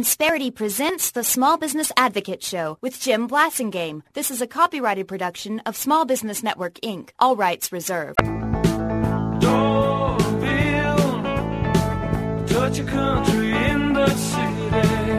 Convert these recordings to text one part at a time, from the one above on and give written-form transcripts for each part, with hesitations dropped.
Insperity presents the Small Business Advocate Show with Jim Blasingame. This is a copyrighted production of Small Business Network, Inc. All rights reserved. Touch a country in the city.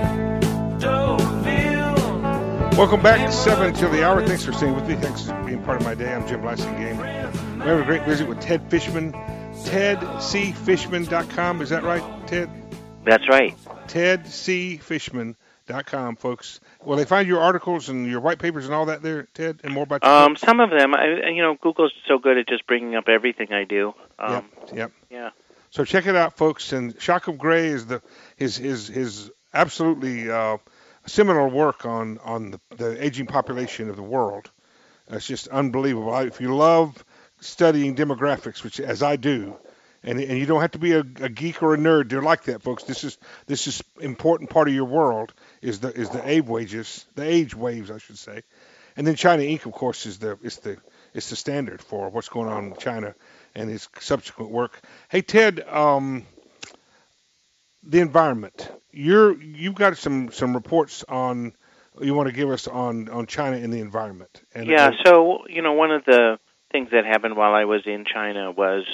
Welcome back, 7 till the hour. Thanks for staying with me. Thanks for being part of my day. I'm Jim Blasingame. We have a great visit with Ted Fishman. TedCFishman.com. Is that right, Ted? That's right. TedCFishman.com, folks. Will they find your articles and your white papers and all that there, Ted, and more about you? Some of them. Google's so good at just bringing up everything I do. Yep. Yeah. So check it out, folks. And Shakib Gray is his absolutely seminal work on the aging population of the world. It's just unbelievable. If you love studying demographics, which as I do, and you don't have to be a geek or a nerd to like that, folks. This is important part of your world is the age waves, I should say. And then China Inc., of course, is the standard for what's going on in China and his subsequent work. Hey, Ted, the environment. You've got some reports on you want to give us on China and the environment. And so one of the things that happened while I was in China was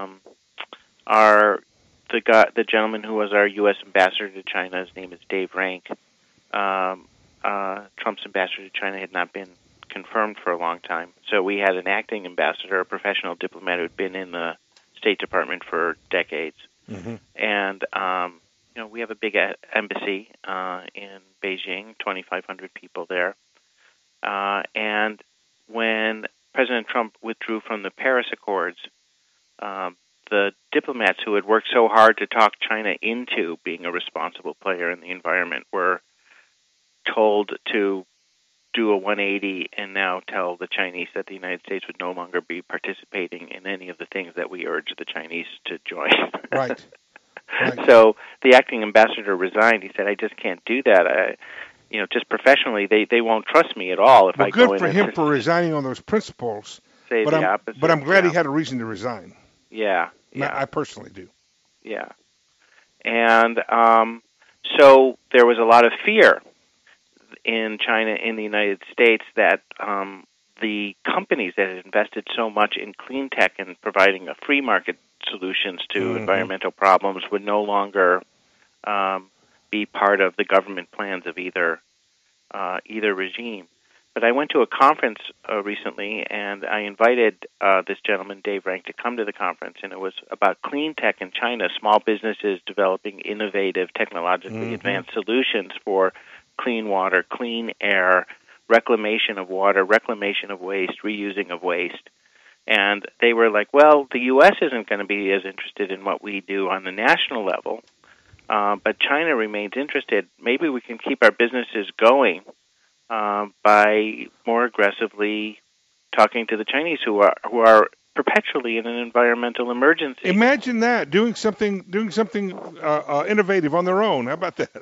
the gentleman who was our U.S. ambassador to China. His name is Dave Rank. Trump's ambassador to China had not been confirmed for a long time, so we had an acting ambassador, a professional diplomat who had been in the State Department for decades. Mm-hmm. And we have a big embassy in Beijing, 2,500 people there. And when President Trump withdrew from the Paris Accords, the diplomats who had worked so hard to talk China into being a responsible player in the environment were told to do a 180 and now tell the Chinese that the United States would no longer be participating in any of the things that we urge the Chinese to join. Right. So the acting ambassador resigned. He said, I just can't do that. Just professionally, they won't trust me at all if I go in. Good for him for resigning on those principles. But I'm glad he had a reason to resign. Yeah. I personally do. Yeah. And so there was a lot of fear in China, in the United States, that the companies that had invested so much in clean tech and providing a free market solutions to environmental problems would no longer be part of the government plans of either regime. But I went to a conference recently, and I invited this gentleman, Dave Rank, to come to the conference, and it was about clean tech in China, small businesses developing innovative, technologically advanced solutions for clean water, clean air, reclamation of water, reclamation of waste, reusing of waste. And they were like, well, the U.S. isn't going to be as interested in what we do on the national level, but China remains interested. Maybe we can keep our businesses going by more aggressively talking to the Chinese who are perpetually in an environmental emergency. Imagine that, doing something innovative on their own. How about that?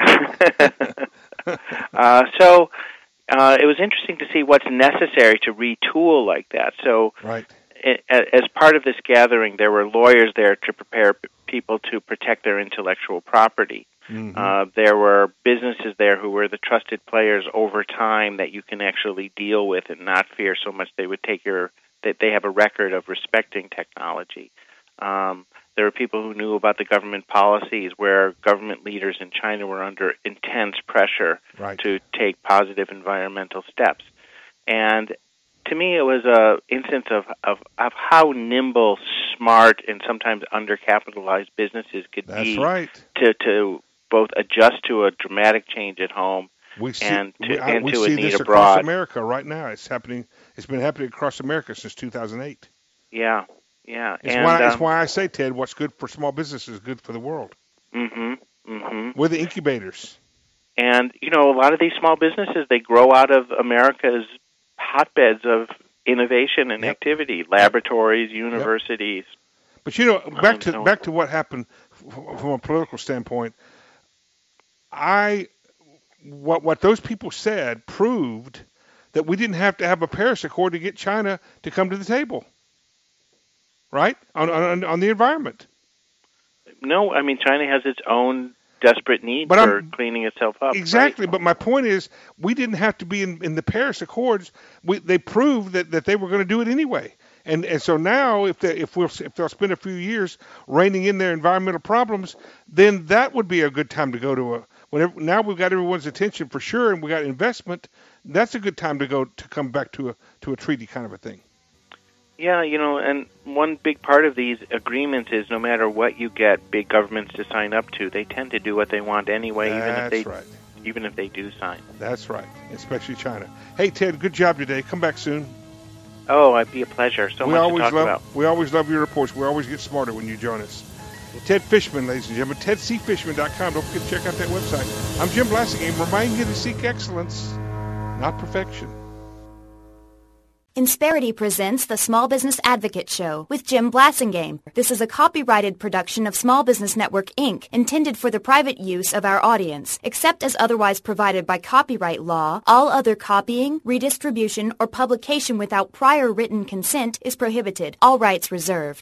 So it was interesting to see what's necessary to retool like that. So right. As part of this gathering, there were lawyers there to prepare people to protect their intellectual property. Mm-hmm. There were businesses there who were the trusted players over time that you can actually deal with and not fear so much they would take that they have a record of respecting technology. There were people who knew about the government policies where government leaders in China were under intense pressure to take positive environmental steps. And to me, it was an instance of how nimble, smart, and sometimes undercapitalized businesses could be to both adjust to a dramatic change at home and to a need abroad. We see this across America right now. It's happening. It's been happening across America since 2008. Yeah. It's why I say, Ted, what's good for small business is good for the world. Mm-hmm. Mm-hmm. We're the incubators. And, a lot of these small businesses, they grow out of America's hotbeds of innovation and activity, laboratories, universities. But, back to what happened from a political standpoint, what those people said proved that we didn't have to have a Paris Accord to get China to come to the table. Right? On the environment. No, China has its own desperate need for cleaning itself up. Exactly, right? But my point is, we didn't have to be in the Paris Accords. They proved that they were going to do it anyway. And so now, if they'll spend a few years reining in their environmental problems, then that would be a good time to go to now we've got everyone's attention for sure, and we got investment. That's a good time to come back to a treaty kind of a thing. Yeah, and one big part of these agreements is no matter what you get big governments to sign up to, they tend to do what they want anyway, even if they do sign. That's right, especially China. Hey, Ted, good job today. Come back soon. Oh, it'd be a pleasure. Much to talk about. We always love your reports. We always get smarter when you join us. Ted Fishman, ladies and gentlemen, tedcfishman.com. Don't forget to check out that website. I'm Jim Blasingame, reminding you to seek excellence, not perfection. Insperity presents the Small Business Advocate Show with Jim Blasingame. This is a copyrighted production of Small Business Network, Inc., intended for the private use of our audience. Except as otherwise provided by copyright law, all other copying, redistribution, or publication without prior written consent is prohibited. All rights reserved.